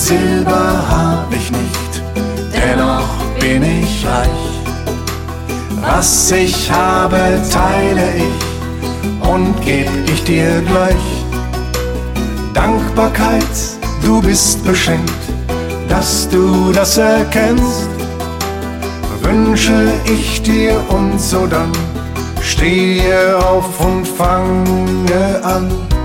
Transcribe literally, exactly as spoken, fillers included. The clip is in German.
Silber hab ich nicht, dennoch bin ich reich. Was ich habe, teile ich und geb ich dir gleich. Dankbarkeit, du bist beschenkt, dass du das erkennst. Wünsche ich dir und sodann stehe auf und fange an.